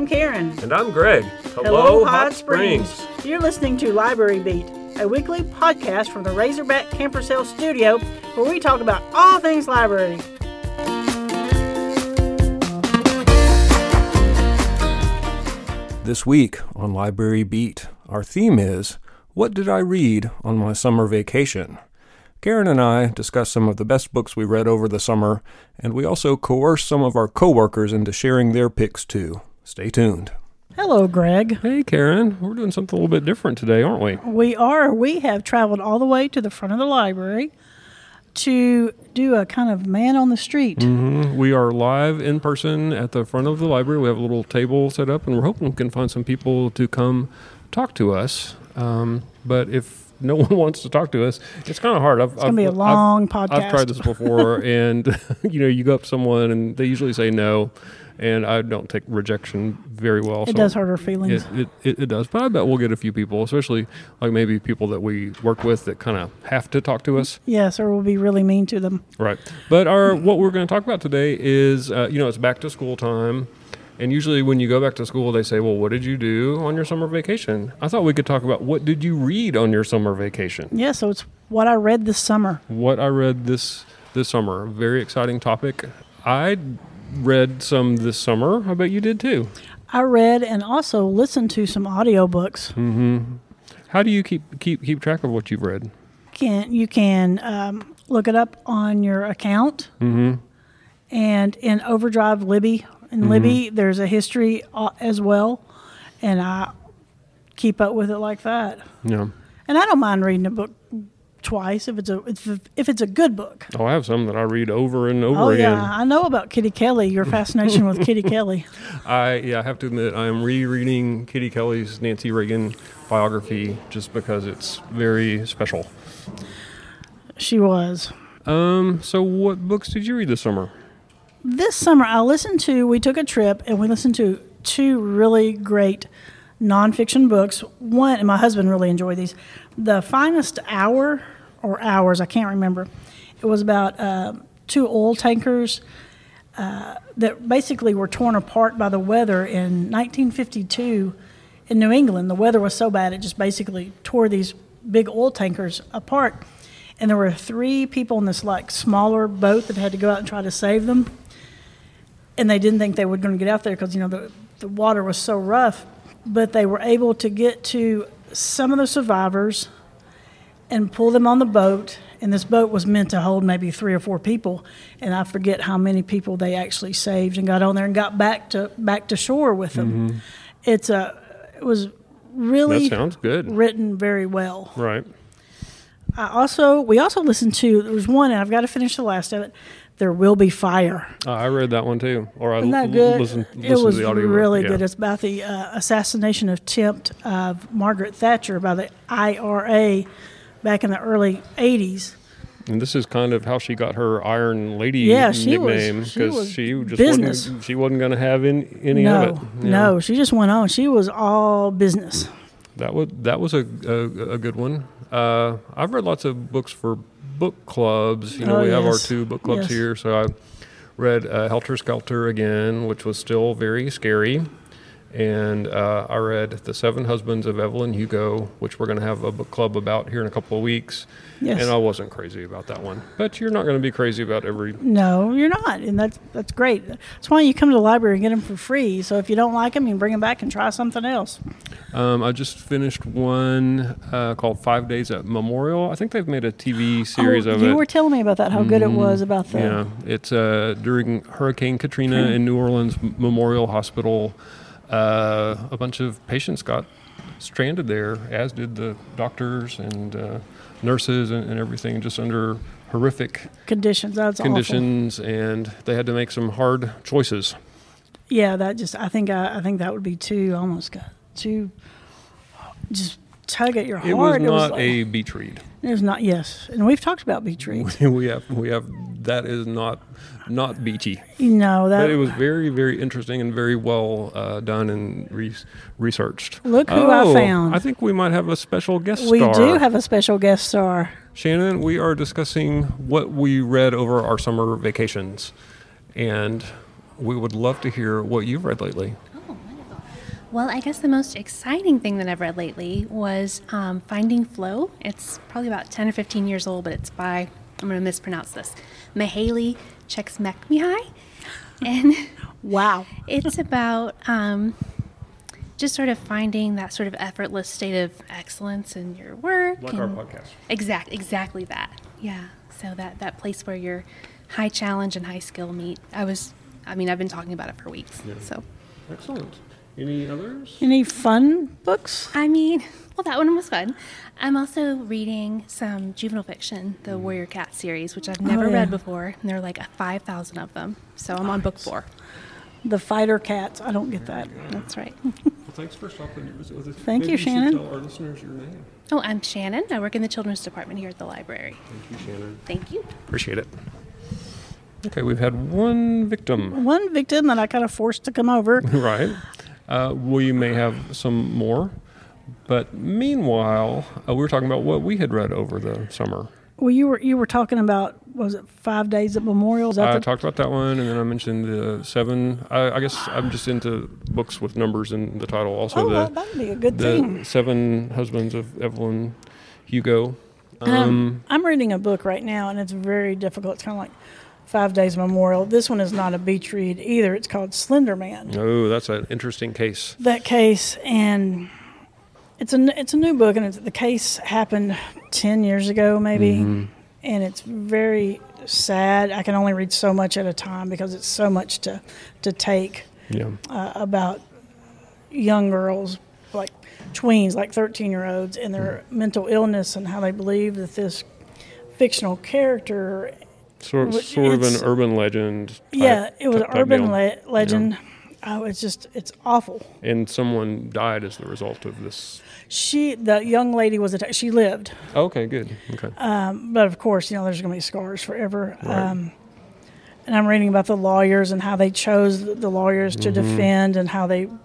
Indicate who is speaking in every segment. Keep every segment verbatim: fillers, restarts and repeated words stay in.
Speaker 1: I'm Karen.
Speaker 2: And I'm Greg. Hello,
Speaker 1: Hello
Speaker 2: Hot,
Speaker 1: Hot Springs.
Speaker 2: Springs.
Speaker 1: You're listening to Library Beat, a weekly podcast from the Razorback Camper Sale studio where we talk about all things library.
Speaker 2: This week on Library Beat, our theme is, what did I read on my summer vacation? Karen and I discuss some of the best books we read over the summer, and we also coerce some of our coworkers into sharing their picks too. Stay tuned.
Speaker 1: Hello, Greg.
Speaker 2: Hey, Karen. We're doing something a little bit different today, aren't we?
Speaker 1: We are. We have traveled all the way to the front of the library to do a kind of man on the street.
Speaker 2: Mm-hmm. We are live in person at the front of the library. We have a little table set up, and we're hoping we can find some people to come talk to us. Um, but if no one wants to talk to us, it's kind of hard. I've,
Speaker 1: it's going to be a long
Speaker 2: I've,
Speaker 1: podcast.
Speaker 2: I've tried this before, and you know, you go up to someone, and they usually say no, and I don't take rejection very well.
Speaker 1: It
Speaker 2: so
Speaker 1: does hurt our feelings.
Speaker 2: It, it, it, it does, but I bet we'll get a few people, especially like maybe people that we work with that kind of have to talk to us.
Speaker 1: Yes, or we'll be really mean to them.
Speaker 2: Right. But our what we're going to talk about today is, uh, you know, it's back to school time. And usually when you go back to school, they say, well, what did you do on your summer vacation? I thought we could talk about what did you read on your summer vacation?
Speaker 1: Yeah, so it's what I read this summer.
Speaker 2: What I read this this summer. Very exciting topic. I read some this summer. I bet you did too.
Speaker 1: I read and also listened to some audiobooks.
Speaker 2: Mm-hmm. How do you keep keep keep track of what you've read?
Speaker 1: Can you can um, look it up on your account.
Speaker 2: Mm-hmm.
Speaker 1: And in Overdrive Libby, in mm-hmm. Libby, there's a history uh, as well, and I keep up with it like that.
Speaker 2: Yeah.
Speaker 1: And I don't mind reading a book twice if it's a if, if it's a good book.
Speaker 2: Oh, I have some that I read over and over
Speaker 1: oh,
Speaker 2: again.
Speaker 1: Oh yeah, I know about Kitty Kelly. Your fascination with Kitty Kelly.
Speaker 2: I yeah, I have to admit I am rereading Kitty Kelly's Nancy Reagan biography just because it's very special.
Speaker 1: She was.
Speaker 2: Um. So, what books did you read this summer?
Speaker 1: This summer, I listened to. We took a trip and we listened to two really great nonfiction books. One, and my husband really enjoyed these. The Finest Hour or Hours, I can't remember. It was about uh, two oil tankers uh, that basically were torn apart by the weather in nineteen fifty-two in New England. The weather was so bad it just basically tore these big oil tankers apart. And there were three people in this like smaller boat that had to go out and try to save them. And they didn't think they were going to get out there because, you know, the, the water was so rough. But they were able to get to some of the survivors and pull them on the boat. And this boat was meant to hold maybe three or four people. And I forget how many people they actually saved and got on there and got back to back to shore with them. Mm-hmm. It's a, it was really
Speaker 2: that sounds good.
Speaker 1: Written very well.
Speaker 2: Right.
Speaker 1: I also we also listened to, there was one, and I've got to finish the last of it, There Will Be Fire.
Speaker 2: Uh, I read that one too. Or I
Speaker 1: Isn't that
Speaker 2: l-
Speaker 1: good?
Speaker 2: listened, listened
Speaker 1: it was
Speaker 2: to the audio.
Speaker 1: really
Speaker 2: yeah.
Speaker 1: good. It's about the uh, assassination attempt of Margaret Thatcher by the I R A back in the early eighties.
Speaker 2: And this is kind of how she got her Iron Lady
Speaker 1: yeah, she
Speaker 2: nickname
Speaker 1: because
Speaker 2: she, she just
Speaker 1: business.
Speaker 2: wasn't she wasn't going to have in, any
Speaker 1: no,
Speaker 2: of it.
Speaker 1: No, know? she just went on. She was all business.
Speaker 2: That was that was a a, a good one. Uh, I've read lots of books for book clubs. You know,
Speaker 1: oh,
Speaker 2: we
Speaker 1: yes.
Speaker 2: have our two book clubs
Speaker 1: yes.
Speaker 2: here. So I read uh, Helter Skelter again, which was still very scary. And uh, I read The Seven Husbands of Evelyn Hugo, which we're going to have a book club about here in a couple of weeks.
Speaker 1: Yes.
Speaker 2: And I wasn't crazy about that one. But you're not going to be crazy about every...
Speaker 1: No, you're not. And that's that's great. That's why you come to the library and get them for free. So if you don't like them, you can bring them back and try something else.
Speaker 2: Um, I just finished one uh, called Five Days at Memorial. I think they've made a T V series
Speaker 1: oh,
Speaker 2: of
Speaker 1: you
Speaker 2: it.
Speaker 1: You were telling me about that, how good
Speaker 2: mm-hmm.
Speaker 1: it was about the...
Speaker 2: Yeah, it's uh, during Hurricane Katrina in New Orleans Memorial Hospital. Uh, a bunch of patients got stranded there, as did the doctors and uh, nurses and, and everything, just under horrific
Speaker 1: conditions. That's
Speaker 2: conditions,
Speaker 1: awful.
Speaker 2: And they had to make some hard choices.
Speaker 1: Yeah, that just I think I, I think that would be too almost got too just tug at your heart.
Speaker 2: It was not
Speaker 1: it was like,
Speaker 2: a beach read.
Speaker 1: It was not. Yes, and we've talked about beach reads.
Speaker 2: we have we have that is not not beachy.
Speaker 1: No, that.
Speaker 2: But it was very very interesting and very well uh, done and re- researched.
Speaker 1: Look who
Speaker 2: oh,
Speaker 1: I found.
Speaker 2: I think we might have a special guest
Speaker 1: we
Speaker 2: star.
Speaker 1: We do have a special guest star.
Speaker 2: Shannon, we are discussing what we read over our summer vacations, and we would love to hear what you've read lately.
Speaker 3: Oh, wonderful. Well, I guess the most exciting thing that I've read lately was um, Finding Flow. It's probably about ten or fifteen years old, but it's by, I'm going to mispronounce this, Mihaly Csikszentmihalyi. And
Speaker 1: Wow.
Speaker 3: it's about um, just sort of finding that sort of effortless state of excellence in your work.
Speaker 2: Like
Speaker 3: and
Speaker 2: our podcast.
Speaker 3: Exact, exactly that. Yeah. So that, that place where your high challenge and high skill meet. I was, I mean, I've been talking about it for weeks.
Speaker 2: Yeah.
Speaker 3: So,
Speaker 2: Excellent. Any others?
Speaker 1: Any fun books?
Speaker 3: I mean, well, that one was fun. I'm also reading some juvenile fiction, the Warrior Cat series, which I've never
Speaker 1: Oh, yeah.
Speaker 3: read before. And there are like five thousand of them. So I'm on book four.
Speaker 1: The Fighter Cats. I don't get that.
Speaker 3: That's right.
Speaker 2: Well, thanks for stopping to visit with us.
Speaker 1: Thank
Speaker 2: Maybe
Speaker 1: you,
Speaker 2: should
Speaker 1: Shannon.
Speaker 2: Tell our listeners your name.
Speaker 3: Oh, I'm Shannon. I work in the children's department here at the library.
Speaker 2: Thank you, Shannon.
Speaker 3: Thank you.
Speaker 2: Appreciate it. Okay, we've had one victim.
Speaker 1: One victim that I kind of forced to come over.
Speaker 2: Right. Uh, we may have some more. But meanwhile, uh, we were talking about what we had read over the summer.
Speaker 1: Well, you were you were talking about, was it Five Days at Memorial? Is that
Speaker 2: I
Speaker 1: the-
Speaker 2: talked about that one, and then I mentioned the seven. I, I guess I'm just into books with numbers in the title. Also,
Speaker 1: Oh,
Speaker 2: the,
Speaker 1: well, that'd be a good
Speaker 2: the
Speaker 1: thing.
Speaker 2: Seven Husbands of Evelyn Hugo. Um,
Speaker 1: Um, I'm reading a book right now, and it's very difficult. It's kind of like Five Days Memorial. This one is not a beach read either. It's called Slender Man.
Speaker 2: oh, that's an interesting case.
Speaker 1: That case, and it's a it's a new book, and it's, the case happened ten years ago, maybe,
Speaker 2: Mm-hmm.
Speaker 1: and it's very sad. I can only read so much at a time because it's so much to to take
Speaker 2: Yeah.
Speaker 1: uh, about young girls, like tweens, like thirteen year olds, and their mental illness, and how they believe that this fictional character.
Speaker 2: Sort,
Speaker 1: Well,
Speaker 2: sort of an
Speaker 1: it's-
Speaker 2: urban legend. Type,
Speaker 1: Yeah, it was an
Speaker 2: type
Speaker 1: urban
Speaker 2: deal.
Speaker 1: le- legend. Oh, it's just, it's awful.
Speaker 2: And someone died as the result of this.
Speaker 1: She, the young lady was attacked. She lived,
Speaker 2: Okay, good. Okay.
Speaker 1: um, but of course, you know, there's going to be scars forever.
Speaker 2: Right.
Speaker 1: Um, and I'm reading about the lawyers and how they chose the the lawyers to
Speaker 2: Mm-hmm.
Speaker 1: defend, and how they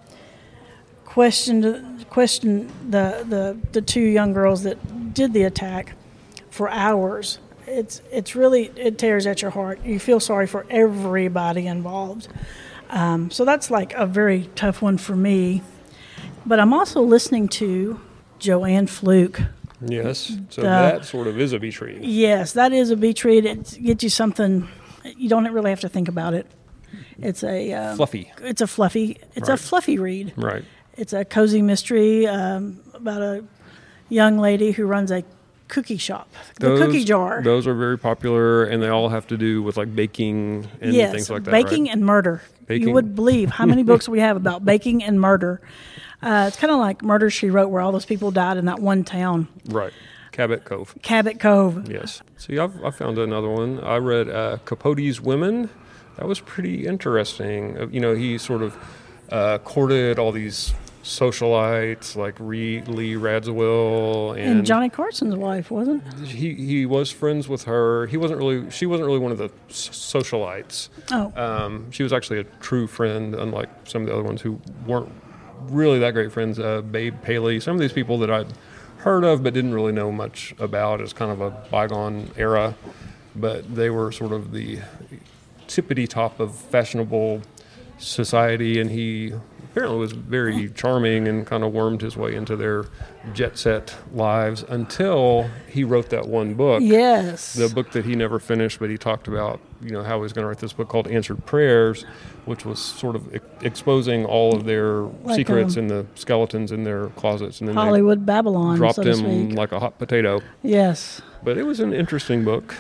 Speaker 1: questioned questioned the, the the two young girls that did the attack for hours. It's it's really, it tears at your heart. You feel sorry for everybody involved. Um, so that's like a very tough one for me. But I'm also listening to Joanne Fluke.
Speaker 2: Yes. So
Speaker 1: The-
Speaker 2: that sort of is a beach read.
Speaker 1: Yes, that is a beach read. It gets you something. You don't really have to think about it. It's a um,
Speaker 2: Fluffy.
Speaker 1: It's a fluffy. It's a
Speaker 2: Right.
Speaker 1: fluffy read.
Speaker 2: Right.
Speaker 1: It's a cozy mystery um, about a young lady who runs a cookie shop, the cookie jar.
Speaker 2: Those are very popular, and they all have to do with like baking and
Speaker 1: yes,
Speaker 2: things like that.
Speaker 1: baking
Speaker 2: right?
Speaker 1: and murder.
Speaker 2: Baking.
Speaker 1: You would believe how many books we have about baking and murder. Uh, it's kind of like Murder, She Wrote, where all those people died in that one town,
Speaker 2: Right. Cabot Cove.
Speaker 1: Cabot Cove.
Speaker 2: Yes. See, I've, I found another one. I read uh, Capote's Women. That was pretty interesting. Uh, You know, he sort of uh, courted all these socialites like Re- Lee Radziwill and,
Speaker 1: And Johnny Carson's wife, wasn't it?
Speaker 2: he he was friends with her. He wasn't really. She wasn't really one of the s- socialites.
Speaker 1: Oh,
Speaker 2: Um, she was actually a true friend, unlike some of the other ones who weren't really that great friends. Uh, Babe Paley, some of these people that I'd heard of but didn't really know much about as kind of a bygone era, but they were sort of the tippity top of fashionable society, and he apparently was very charming and kind of wormed his way into their jet set lives until he wrote that one book.
Speaker 1: yes.
Speaker 2: The book that he never finished, but he talked about, you know, how he was going to write this book called Answered Prayers, which was sort of e- exposing all of their
Speaker 1: Like,
Speaker 2: secrets
Speaker 1: um,
Speaker 2: and the skeletons in their closets, and then
Speaker 1: Hollywood Babylon,
Speaker 2: they dropped
Speaker 1: so to
Speaker 2: him
Speaker 1: speak.
Speaker 2: like a hot potato.
Speaker 1: Yes.
Speaker 2: But it was an interesting book.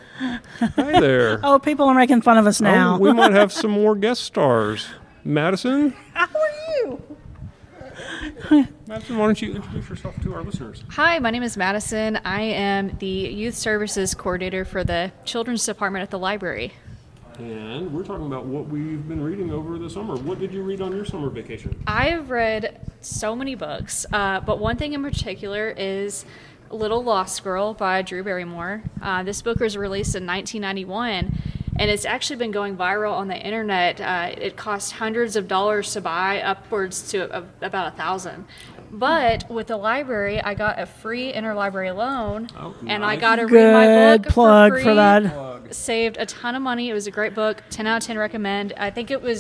Speaker 2: Hi there.
Speaker 1: Oh, people are making fun of us now.
Speaker 2: Oh, we might have some more guest stars. Madison?
Speaker 1: How are you?
Speaker 2: Madison, why don't you introduce yourself to our listeners?
Speaker 4: Hi, my name is Madison. I am the Youth Services Coordinator for the Children's Department at the library.
Speaker 2: And we're talking about what we've been reading over the summer. What did you read on your summer vacation?
Speaker 4: I've read so many books, uh, but one thing in particular is Little Lost Girl by Drew Barrymore. Uh, this book was released in nineteen ninety-one, and it's actually been going viral on the internet. Uh, it cost hundreds of dollars to buy, upwards to a, about a thousand. But with the library, I got a free interlibrary loan,
Speaker 2: Oh,
Speaker 4: and I
Speaker 2: nice.
Speaker 4: got to read my
Speaker 1: Good
Speaker 4: book
Speaker 1: plug
Speaker 4: for free.
Speaker 1: for that.
Speaker 4: Saved a ton of money. It was a great book. ten out of ten recommend. I think it was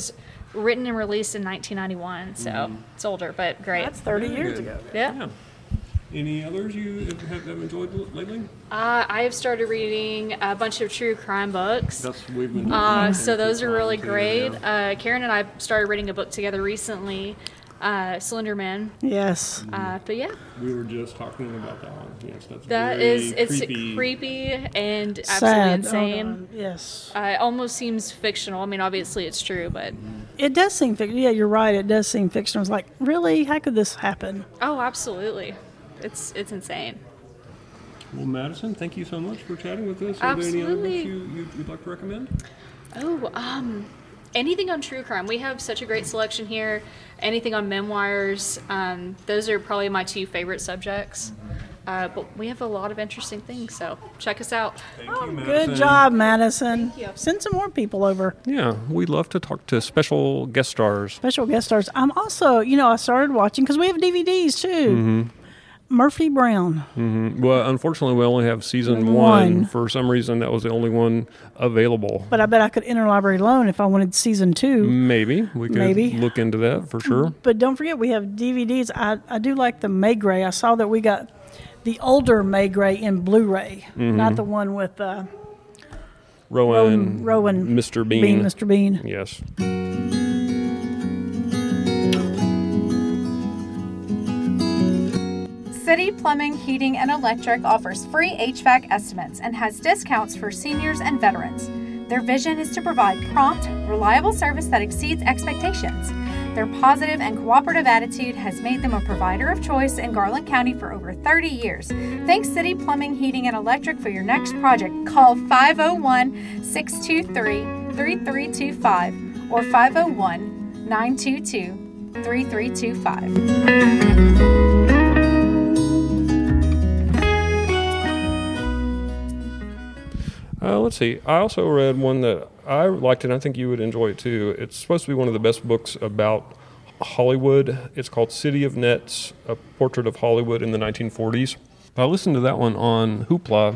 Speaker 4: written and released in nineteen ninety-one, so
Speaker 2: Mm-hmm.
Speaker 4: it's older, but great.
Speaker 1: That's thirty
Speaker 2: Very
Speaker 1: years
Speaker 2: good.
Speaker 1: ago.
Speaker 4: yeah.
Speaker 2: Yeah. Any others you have, have enjoyed lately?
Speaker 4: Uh, I have started reading a bunch of true crime books.
Speaker 2: That's we've been.
Speaker 4: Uh, so those are really great. Uh, Karen and I started reading a book together recently, uh, Slender Man.
Speaker 1: Yes.
Speaker 4: Uh, but yeah,
Speaker 2: We were just talking about that one. Yes, that's
Speaker 4: that
Speaker 2: very
Speaker 4: is it's
Speaker 2: creepy.
Speaker 4: creepy, and absolutely
Speaker 1: Sad.
Speaker 4: insane.
Speaker 1: Oh, God. Yes.
Speaker 4: Uh, it almost seems fictional. I mean, obviously it's true, but
Speaker 1: It does seem fictional. Yeah, you're right. It does seem fictional. It's like, really? How could this happen?
Speaker 4: oh, absolutely, it's it's insane.
Speaker 2: Well, Madison, thank you so much for chatting with us. Are there any other
Speaker 4: Absolutely.
Speaker 2: books you, you, you'd like to recommend?
Speaker 4: Oh, um, anything on true crime. We have such a great selection here. Anything on memoirs. Um, those are probably my two favorite subjects. Uh, but we have a lot of interesting things, so check us out.
Speaker 2: Thank
Speaker 1: Oh,
Speaker 2: you, Madison.
Speaker 1: good job, Madison.
Speaker 4: Thank you.
Speaker 1: Send some more people over.
Speaker 2: Yeah, we love to talk to special guest stars.
Speaker 1: Special guest stars. I'm also, you know, I started watching because we have D V Ds too.
Speaker 2: Mm-hmm.
Speaker 1: Murphy Brown.
Speaker 2: Mm, Well, unfortunately, we only have season one.
Speaker 1: One.
Speaker 2: For some reason, that was the only one available.
Speaker 1: But I bet I could interlibrary loan if I wanted season two.
Speaker 2: Maybe we could
Speaker 1: Maybe.
Speaker 2: look into that for sure.
Speaker 1: But don't forget, we have D V Ds. I, I do like the Maigret. I saw that we got the older Maigret in Blu-ray,
Speaker 2: Mm-hmm.
Speaker 1: not the one with uh,
Speaker 2: Rowan,
Speaker 1: Rowan,
Speaker 2: Mister Bean.
Speaker 1: Bean, Mister Bean.
Speaker 2: Yes.
Speaker 5: City Plumbing, Heating, and Electric offers free H V A C estimates and has discounts for seniors and veterans. Their vision is to provide prompt, reliable service that exceeds expectations. Their positive and cooperative attitude has made them a provider of choice in Garland County for over thirty years. Thanks City Plumbing, Heating, and Electric for your next project. Call five oh one, six two three, three three two five or five oh one, nine two two, three three two five.
Speaker 2: Uh, let's see. I also read one that I liked, and I think you would enjoy it too. It's supposed to be one of the best books about Hollywood. It's called City of Nets, A Portrait of Hollywood in the nineteen forties. I listened to that one on Hoopla,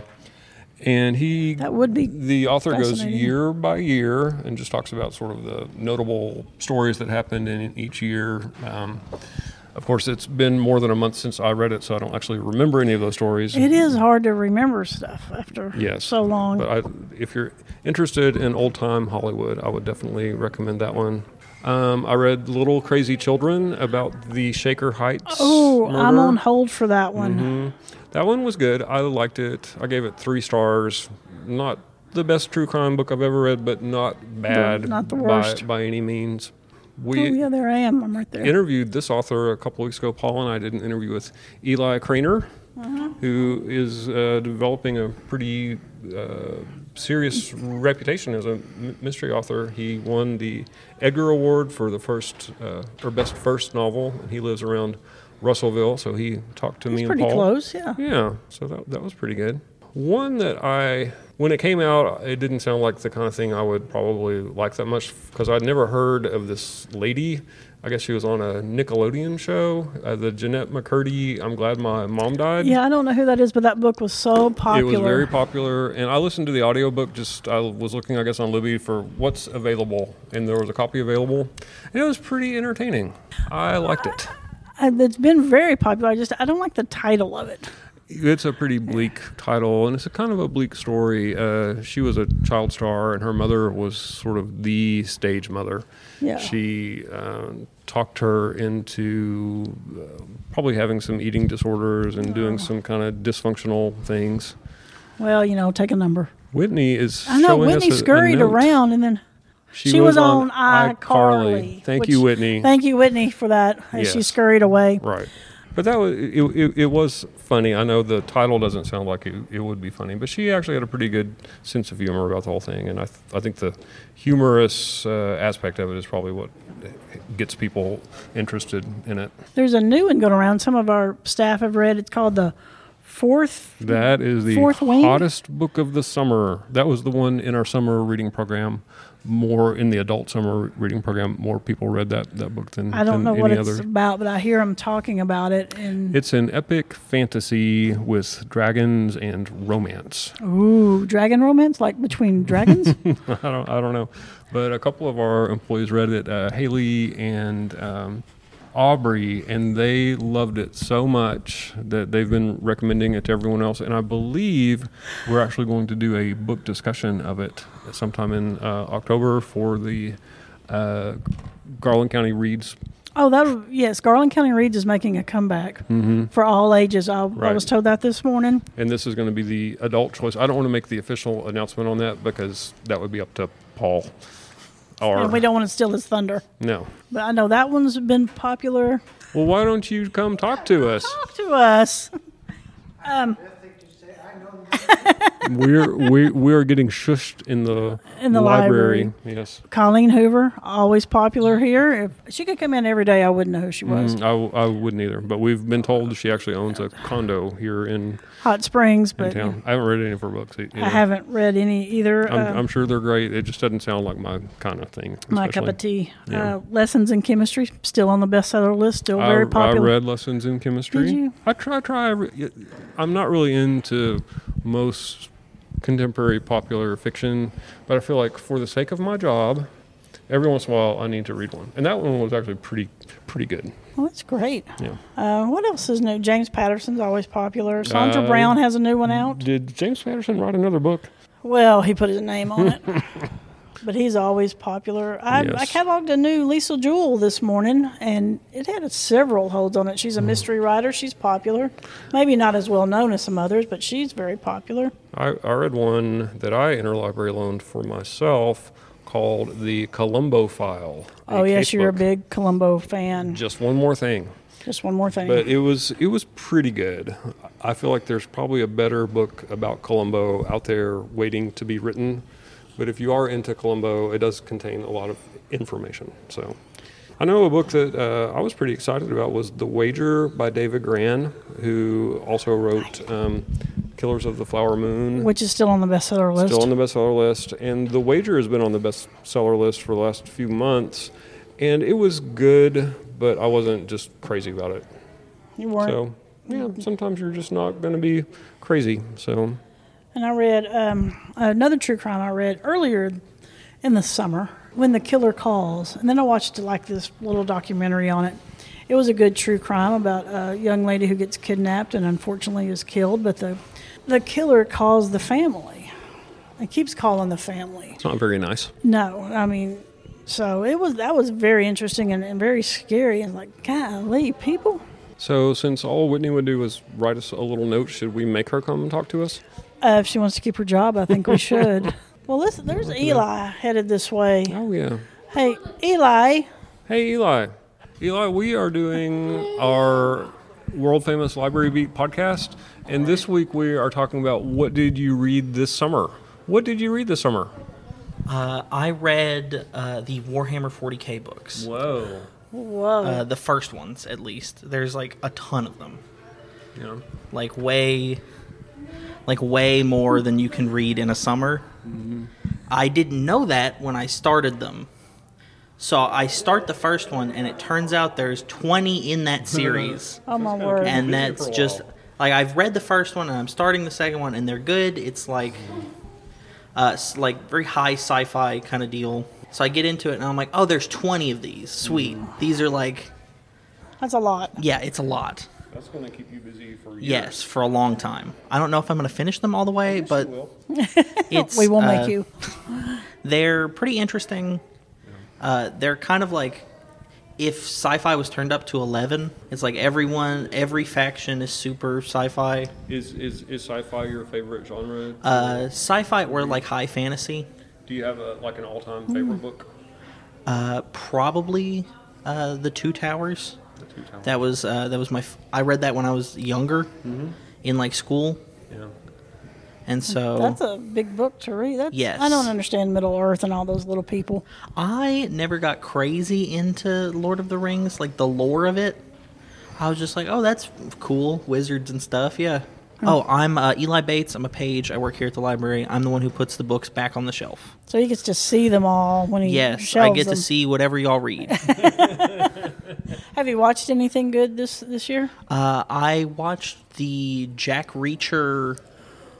Speaker 2: and he,
Speaker 1: That would be
Speaker 2: the author goes
Speaker 1: fascinating.
Speaker 2: year by year and just talks about sort of the notable stories that happened in each year. Um, of course, it's been more than a month since I read it, so I don't actually remember any of those stories.
Speaker 1: It is hard to remember stuff after
Speaker 2: Yes.
Speaker 1: so long.
Speaker 2: But I, if you're interested in old time Hollywood, I would definitely recommend that one. Um, I read Little Crazy Children about the Shaker Heights
Speaker 1: oh,
Speaker 2: murder.
Speaker 1: I'm on hold for that one.
Speaker 2: Mhm. That one was good. I liked it. I gave it three stars. Not the best true crime book I've ever read, but not bad
Speaker 1: not the
Speaker 2: by,
Speaker 1: worst.
Speaker 2: by any means.
Speaker 1: Oh,
Speaker 2: We
Speaker 1: yeah, there I am. I'm right there.
Speaker 2: interviewed this author a couple weeks ago. Paul and I did an interview with Eli Craner, who is uh, developing a pretty uh, serious reputation as a m- mystery author. He won the Edgar Award for the first uh, or best first novel, and he lives around Russellville. So he talked to me
Speaker 1: It's
Speaker 2: and
Speaker 1: pretty
Speaker 2: Paul.
Speaker 1: close, yeah.
Speaker 2: Yeah, so that that was pretty good. One that I, when it came out, it didn't sound like the kind of thing I would probably like that much because I'd never heard of this lady. I guess she was on a Nickelodeon show, uh, the Jeanette McCurdy, I'm Glad My Mom Died.
Speaker 1: Yeah, I don't know who that is, but that book was so popular.
Speaker 2: It was very popular, and I listened to the audiobook. Just I was looking, I guess, on Libby for what's available, and there was a copy available, and it was pretty entertaining. I liked it.
Speaker 1: Uh, It's been very popular. I just I don't like the title of it.
Speaker 2: It's a pretty bleak title, and it's a kind of a bleak story. Uh, she was a child star, and her mother was sort of the stage mother.
Speaker 1: Yeah.
Speaker 2: She um, talked her into uh, probably having some eating disorders and doing some kind of dysfunctional things.
Speaker 1: Well, you know, take a number.
Speaker 2: Whitney is
Speaker 1: I know
Speaker 2: showing
Speaker 1: Whitney
Speaker 2: us a,
Speaker 1: scurried
Speaker 2: a note.
Speaker 1: around, and then she, was, on iCarly.
Speaker 2: Thank
Speaker 1: which-
Speaker 2: you, Whitney.
Speaker 1: Thank you, Whitney, for that. As she
Speaker 2: Yes.
Speaker 1: scurried away.
Speaker 2: Right. But that was it, it, it was funny. I know the title doesn't sound like it, it would be funny, but she actually had a pretty good sense of humor about the whole thing. And I, th- I think the humorous uh, aspect of it is probably what gets people interested in it.
Speaker 1: There's a new one going around. Some of our staff have read. It's called The Fourth.
Speaker 2: That is the
Speaker 1: Fourth Wing?
Speaker 2: hottest book of the summer. That was the one in our summer reading program. More in the adult summer reading program, more people read that, that book than,
Speaker 1: I don't
Speaker 2: than
Speaker 1: know what
Speaker 2: any
Speaker 1: it's
Speaker 2: other.
Speaker 1: about, but I hear them talking about it. And
Speaker 2: It's an epic fantasy with dragons and romance.
Speaker 1: ooh, dragon romance, like between dragons.
Speaker 2: I don't I don't know. but a couple of our employees read it, uh, Haley and um, Aubrey, and they loved it so much that they've been recommending it to everyone else. And I believe we're actually going to do a book discussion of it sometime in uh, October for the uh, Garland County Reads.
Speaker 1: Oh, that yes, Garland County Reads is making a comeback
Speaker 2: Mm-hmm.
Speaker 1: for all ages. I,
Speaker 2: Right.
Speaker 1: I was told that this morning.
Speaker 2: And this is going to be the adult choice. I don't want to make the official announcement on that because that would be up to Paul. Or
Speaker 1: And we don't want to steal his thunder.
Speaker 2: no.
Speaker 1: But I know that one's been popular.
Speaker 2: Well, why don't you come talk to us?
Speaker 1: Talk to us.
Speaker 2: we're we we are getting shushed in the
Speaker 1: In the library.
Speaker 2: Yes.
Speaker 1: Colleen Hoover, always popular here. If she could come in every day, I wouldn't know who she was.
Speaker 2: Mm, I, w- I wouldn't either. But we've been told she actually owns a condo here in,
Speaker 1: Hot Springs,
Speaker 2: in
Speaker 1: but
Speaker 2: town. I haven't read any of her books. e-
Speaker 1: I
Speaker 2: either.
Speaker 1: haven't read any either.
Speaker 2: I'm,
Speaker 1: Uh,
Speaker 2: I'm sure they're great. It just doesn't sound like my kind of thing.
Speaker 1: my cup
Speaker 2: especially.
Speaker 1: of tea.
Speaker 2: Yeah.
Speaker 1: Uh, Lessons in Chemistry, still on the bestseller list, still
Speaker 2: I,
Speaker 1: very
Speaker 2: I
Speaker 1: popular.
Speaker 2: read Lessons in Chemistry.
Speaker 1: Did you?
Speaker 2: I try. Try. every- I'm not really into most contemporary popular fiction, but I feel like for the sake of my job, every once in a while I need to read one. And that one was actually pretty, pretty good.
Speaker 1: Well, that's great.
Speaker 2: Yeah.
Speaker 1: Uh, what else is new? James Patterson's always popular. Sandra
Speaker 2: Uh,
Speaker 1: Brown has a new one out.
Speaker 2: Did James Patterson write another book?
Speaker 1: Well, he put his name on it. But he's always popular. I,
Speaker 2: Yes.
Speaker 1: I cataloged a new Lisa Jewell this morning, and it had several holds on it. She's a
Speaker 2: Mm.
Speaker 1: mystery writer. She's popular. Maybe not as well known as some others, but she's very popular.
Speaker 2: I, I read one that I interlibrary loaned for myself called The Columbo File. a
Speaker 1: Oh, yes,
Speaker 2: case
Speaker 1: you're a
Speaker 2: book.
Speaker 1: big Columbo fan.
Speaker 2: Just one more thing.
Speaker 1: Just one more thing.
Speaker 2: But it was it was pretty good. I feel like there's probably a better book about Columbo out there waiting to be written. But if you are into Columbo, it does contain a lot of information. So I know a book that uh, I was pretty excited about was The Wager by David Grann, who also wrote um, Killers of the Flower Moon.
Speaker 1: Which is still on the bestseller list.
Speaker 2: Still on the bestseller list. And The Wager has been on the bestseller list for the last few months. And it was good, but I wasn't just crazy about it.
Speaker 1: You weren't.
Speaker 2: So, yeah, sometimes you're just not going to be crazy. So,
Speaker 1: And I read um, another true crime I read earlier in the summer, When the Killer Calls. And then I watched like this little documentary on it. It was a good true crime about a young lady who gets kidnapped and unfortunately is killed. But the, the killer calls the family. He keeps calling the family.
Speaker 2: it's not very nice.
Speaker 1: No, I mean, so it was that was very interesting and, and very scary. And like, golly, people.
Speaker 2: So, since all Whitney would do was write us a little note, should we make her come and talk to us?
Speaker 1: Uh, if she wants to keep her job, I think we should. Well, listen, there's Eli headed this way.
Speaker 2: Oh, yeah.
Speaker 1: Hey, Eli.
Speaker 2: Hey, Eli. Eli, we are doing our world famous Library Beat podcast. And this week we are talking about what did you read this summer? What did you read this summer?
Speaker 6: Uh, I read uh, the Warhammer forty K books.
Speaker 2: Whoa.
Speaker 1: Whoa.
Speaker 6: Uh, the first ones, at least. There's like a ton of them.
Speaker 2: Yeah.
Speaker 6: Like way, like way more than you can read in a summer.
Speaker 2: Mm-hmm.
Speaker 6: I didn't know that when I started them. So I start the first one, and it turns out there's twenty in that series.
Speaker 1: oh, my word.
Speaker 6: And
Speaker 2: busy
Speaker 6: that's
Speaker 2: for a
Speaker 6: just
Speaker 2: while.
Speaker 6: like I've read the first one and I'm starting the second one and they're good. It's like uh s- like very high sci-fi kind of deal. So I get into it and I'm like, oh, there's twenty of these. Sweet. These are like,
Speaker 1: That's a lot.
Speaker 6: yeah, it's a lot.
Speaker 2: That's going to keep you busy for years.
Speaker 6: Yes, for a long time. I don't know if I'm going to finish them all the way, but it's
Speaker 1: We will
Speaker 6: uh,
Speaker 1: make you.
Speaker 6: They're pretty interesting. Uh, they're kind of like if sci-fi was turned up to eleven. It's like everyone, every faction is super sci-fi.
Speaker 2: Is, is, is sci-fi your favorite genre?
Speaker 6: Uh, sci-fi or like high fantasy.
Speaker 2: Do you have a, like an all-time favorite book?
Speaker 6: Uh, probably uh, the Two Towers.
Speaker 2: The Two Towers.
Speaker 6: That was uh, that was my. F- I read that when I was younger, in like school,
Speaker 2: Yeah.
Speaker 6: and so
Speaker 1: That's a big book to read. That's,
Speaker 6: Yes.
Speaker 1: I don't understand Middle Earth and all those little people.
Speaker 6: I never got crazy into Lord of the Rings, like the lore of it. I was just like, oh, that's cool, wizards and stuff. Yeah. Oh, I'm uh, Eli Bates. I'm a page. I work here at the library. I'm the one who puts the books back on the shelf.
Speaker 1: So he gets to see them all when he
Speaker 6: Yes, I
Speaker 1: shelves
Speaker 6: get
Speaker 1: them.
Speaker 6: to see whatever y'all read.
Speaker 1: Have you watched anything good this this year?
Speaker 6: uh, I watched the Jack Reacher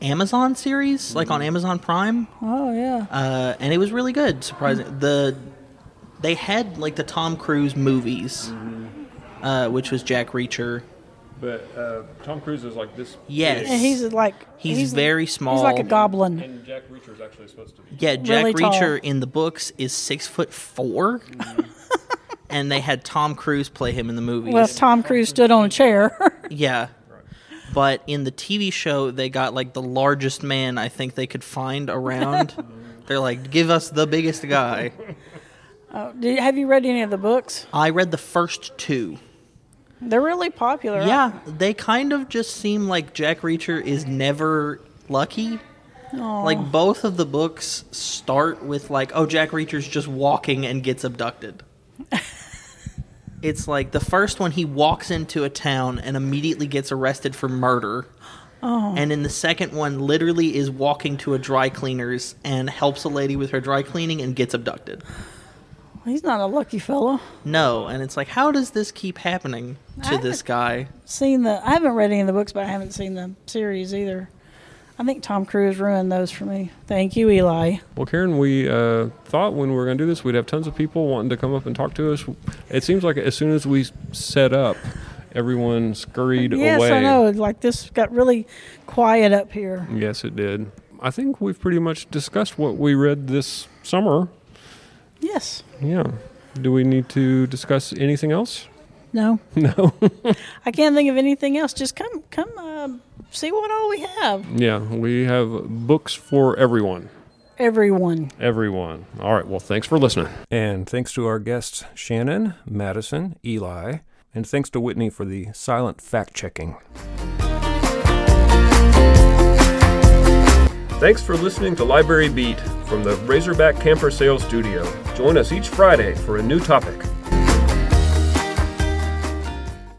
Speaker 6: Amazon series, like on Amazon Prime.
Speaker 1: Oh yeah.
Speaker 6: Uh, and it was really good, surprising. The They had, like, the Tom Cruise movies, mm-hmm. uh, which was Jack Reacher.
Speaker 2: But uh, Tom Cruise is like this.
Speaker 6: Yes.
Speaker 1: And he's like
Speaker 6: He's, he's very small.
Speaker 1: He's like a goblin.
Speaker 2: And Jack Reacher is actually supposed to be.
Speaker 6: Yeah, Jack
Speaker 1: really
Speaker 6: Reacher
Speaker 1: tall.
Speaker 6: in the books is six foot four, mm-hmm. and they had Tom Cruise play him in the movies.
Speaker 1: Well, if Tom Cruise stood on a chair.
Speaker 6: Yeah. But in the T V show, they got, like, the largest man I think they could find around. They're like, give us the biggest guy.
Speaker 1: Oh, do you, have you read any of the books?
Speaker 6: I read the first two.
Speaker 1: They're really popular.
Speaker 6: Yeah, they kind of just seem like Jack Reacher is never lucky.
Speaker 1: Aww.
Speaker 6: Like, both of the books start with, like, oh, Jack Reacher's just walking and gets abducted. It's like the first one, he walks into a town and immediately gets arrested for murder.
Speaker 1: Oh.
Speaker 6: And in the second one, literally is walking to a dry cleaner's and helps a lady with her dry cleaning and gets abducted.
Speaker 1: He's not a lucky fellow.
Speaker 6: No, and it's like, how does this keep happening to this guy?
Speaker 1: Seen the? I haven't read any of the books, but I haven't seen the series either. I think Tom Cruise ruined those for me. Thank you, Eli.
Speaker 2: Well, Karen, we uh, thought when we were going to do this, we'd have tons of people wanting to come up and talk to us. It seems like as soon as we set up, everyone scurried
Speaker 1: yes,
Speaker 2: away.
Speaker 1: Yes, I know. Like, this got really quiet up here.
Speaker 2: Yes, it did. I think we've pretty much discussed what we read this summer.
Speaker 1: Yes.
Speaker 2: Yeah. Do we need to discuss anything else?
Speaker 1: No.
Speaker 2: No.
Speaker 1: I can't think of anything else. Just come, come, uh, see what all we have.
Speaker 2: Yeah, we have books for everyone.
Speaker 1: Everyone.
Speaker 2: Everyone. All right. Well, thanks for listening. And thanks to our guests, Shannon, Madison, Eli, and thanks to Whitney for the silent fact-checking. Thanks for listening to Library Beat from the Razorback Camper Sales Studio. Join us each Friday for a new topic.